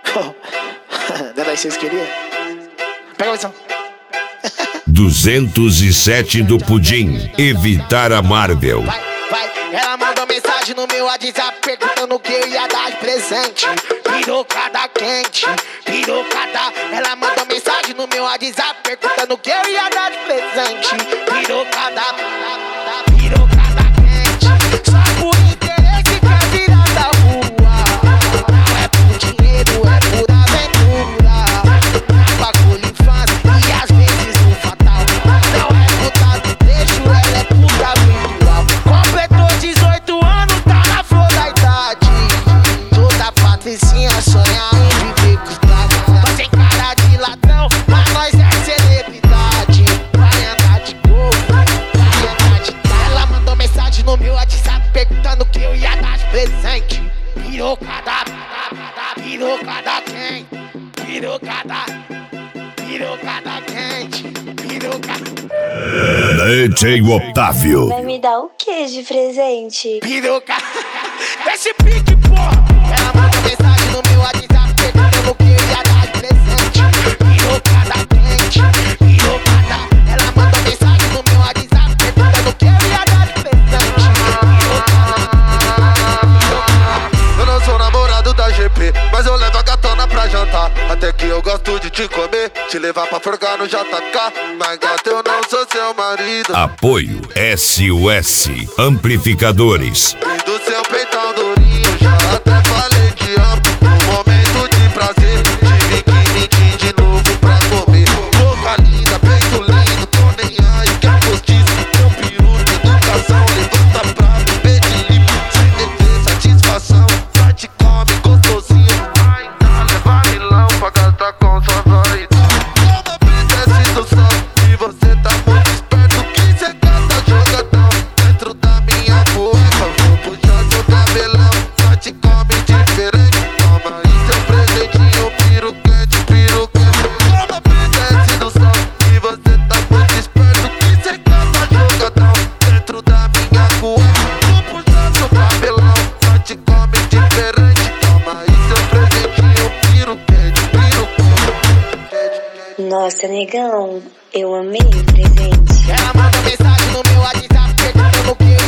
Não era isso que vocês queriam? Pega a visão. 207 do Pudim. Evitar a Marvel. Vai. Ela mandou mensagem no meu WhatsApp perguntando o que eu ia dar de presente. Pirocada quente, pirocada. Ela mandou mensagem no meu WhatsApp perguntando o que eu ia dar de presente. Pirocada quente. Só por interesse quer virar da rua. Não é por dinheiro, é por aventura. Bagulho infância e às vezes o fatal. Não é puta do deixo, ela é puta virtual. Completou 18 anos, tá na flor da idade. Toda patricinha sonha em viver com os pratos. Nós sem cara de ladrão, mas nós é celebridade. Vai andar de gol, vai andar de carro. Ela mandou mensagem no meu WhatsApp perguntando o que eu ia dar de presente. Pirocada quente, pirocada quente, pirocada. DJ Otávio. Vai me dar o que de presente? Piroca. Esse pique, porra. Ela mandou mensagem no meu WhatsApp perguntando o que eu ia dar de presente. Pirocada quente, pirocada. Ela mandou mensagem no meu WhatsApp perguntando o que eu ia dar de presente. Eu não sou namorado da GP, mas eu levo a gatona pra jantar. Até que eu gosto de te comer, te levar pra forgar no JK. Mas gata, eu não sou seu marido. Apoio SOS Amplificadores. E do seu peitão durinho, já até falei que amo. No momento de prazer, tive que mentir de novo pra comer. Boca linda, peito lindo, tô nem aí que é postiço. Meu peru de educação, levanta pra beber de limpo. Sem dever satisfação, vai te come gostosinho. Ainda leva milão pra gastar com suas origens. Toda princesa do céu, e você tá muito esperto que cê gasta jogadão. Dentro da minha cueca, vou puxar seu cabelão. Só te come diferente, toma aí seu presentinho. Piro quente, piro quente. Toda princesa do céu, e você tá muito esperto que cê gasta jogadão. Dentro da minha cueca, vou puxar seu cabelão. Só te come diferente, toma aí seu presentinho. Piro quente, piro quente. Nossa, negão, eu amei o presente. Ela mandou mensagem no meu WhatsApp perguntando o que